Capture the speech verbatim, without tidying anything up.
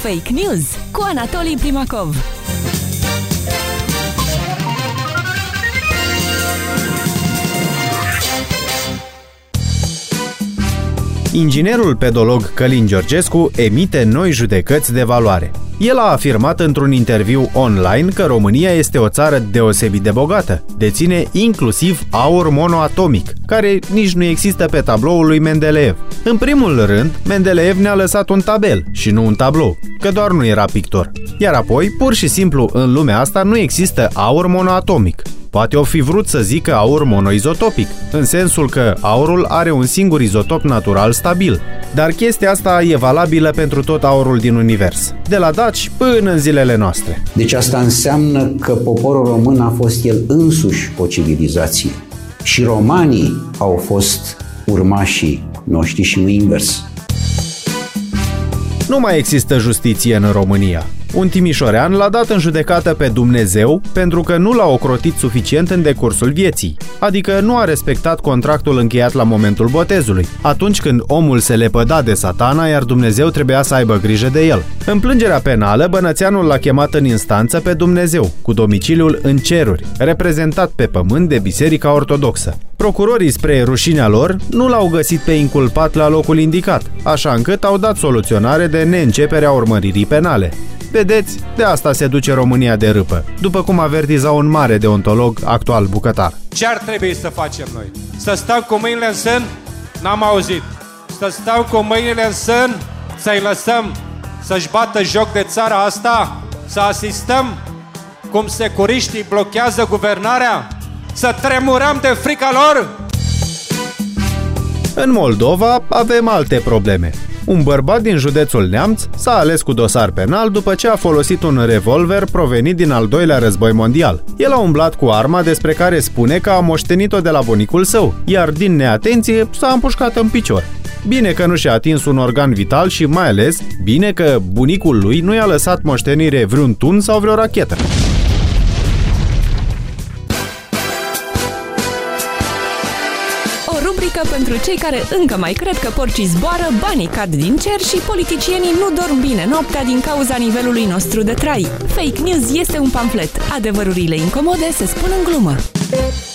Fake News cu Anatolii Primakov. Inginerul pedolog Călin Georgescu emite noi judecăți de valoare. El a afirmat într-un interviu online că România este o țară deosebit de bogată, deține inclusiv aur monoatomic, care nici nu există pe tabloul lui Mendeleev. În primul rând, Mendeleev ne-a lăsat un tabel și nu un tablou, că doar nu era pictor. Iar apoi, pur și simplu, în lumea asta nu există aur monoatomic. Poate o fi vrut să zică aur monoizotopic, în sensul că aurul are un singur izotop natural stabil. Dar chestia asta e valabilă pentru tot aurul din univers, de la daci până în zilele noastre. Deci asta înseamnă că poporul român a fost el însuși o civilizație și romanii au fost urmașii noștri și nu invers. Nu mai există justiție în România. Un timișorean l-a dat în judecată pe Dumnezeu pentru că nu l-a ocrotit suficient în decursul vieții, adică nu a respectat contractul încheiat la momentul botezului, atunci când omul se lepăda de Satana, iar Dumnezeu trebuia să aibă grijă de el. În plângerea penală, bănățeanul l-a chemat în instanță pe Dumnezeu, cu domiciliul în ceruri, reprezentat pe pământ de Biserica Ortodoxă. Procurorii, spre rușinea lor, nu l-au găsit pe inculpat la locul indicat, așa încât au dat soluționare de neînceperea urmăririi penale. Vedeți, de asta se duce România de râpă, după cum avertiza un mare deontolog, actual bucătar. Ce ar trebui să facem noi? Să stăm cu mâinile în sân? N-am auzit. Să stăm cu mâinile în sân? Să-i lăsăm să-și bată joc de țara asta? Să asistăm cum securiștii blochează guvernarea? Să tremurăm de frica lor? În Moldova avem alte probleme. Un bărbat din județul Neamț s-a ales cu dosar penal după ce a folosit un revolver provenit din al doilea război mondial. El a umblat cu arma despre care spune că a moștenit-o de la bunicul său, iar din neatenție s-a împușcat în picior. Bine că nu și-a atins un organ vital și mai ales bine că bunicul lui nu i-a lăsat moștenire vreun tun sau vreo rachetă. Pentru cei care încă mai cred că porcii zboară, banii cad din cer și politicienii nu dorm bine noaptea din cauza nivelului nostru de trai. Fake News este un pamflet. Adevărurile incomode se spun în glumă.